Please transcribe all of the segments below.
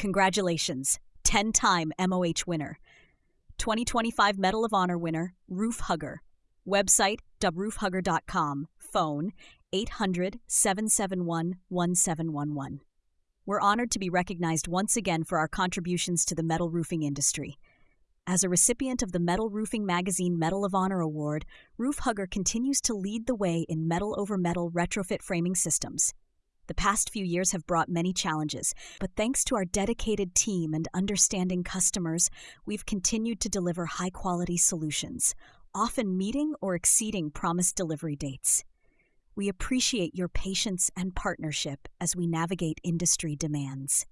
Congratulations, 10-time MOH winner. 2025 Medal of Honor winner, Roof Hugger. Website, www.roofhugger.com. Phone, 800-771-1711. We're honored to be recognized once again for our contributions to the metal roofing industry. As a recipient of the Metal Roofing Magazine Medal of Honor Award, Roof Hugger continues to lead the way in metal-over-metal retrofit framing systems. The past few years have brought many challenges, but thanks to our dedicated team and understanding customers, we've continued to deliver high-quality solutions, often meeting or exceeding promised delivery dates. We appreciate your patience and partnership as we navigate industry demands.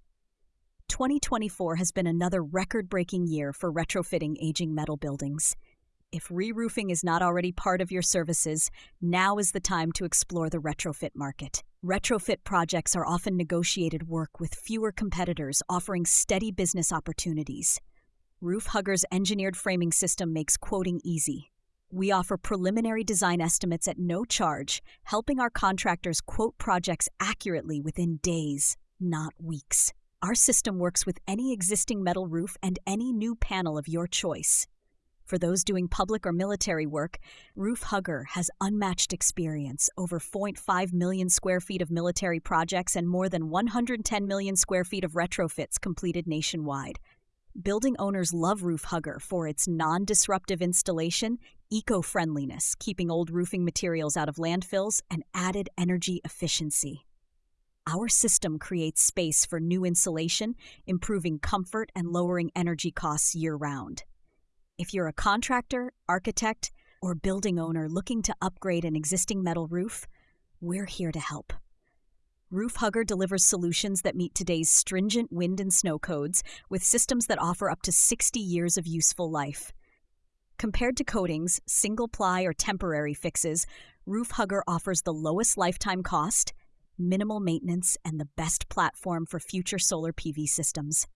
2024 has been another record-breaking year for retrofitting aging metal buildings. If re-roofing is not already part of your services, now is the time to explore the retrofit market. Retrofit projects are often negotiated work with fewer competitors, offering steady business opportunities. Roof Hugger's engineered framing system makes quoting easy. We offer preliminary design estimates at no charge, helping our contractors quote projects accurately within days, not weeks. Our system works with any existing metal roof and any new panel of your choice. For those doing public or military work, Roof Hugger has unmatched experience, over 0.5 million square feet of military projects and more than 110 million square feet of retrofits completed nationwide. Building owners love Roof Hugger for its non-disruptive installation, eco-friendliness, keeping old roofing materials out of landfills, and added energy efficiency. Our system creates space for new insulation, improving comfort and lowering energy costs year-round. If you're a contractor, architect, or building owner looking to upgrade an existing metal roof, we're here to help. Roof Hugger delivers solutions that meet today's stringent wind and snow codes with systems that offer up to 60 years of useful life. Compared to coatings, single-ply, or temporary fixes, Roof Hugger offers the lowest lifetime cost, minimal maintenance, and the best platform for future solar PV systems.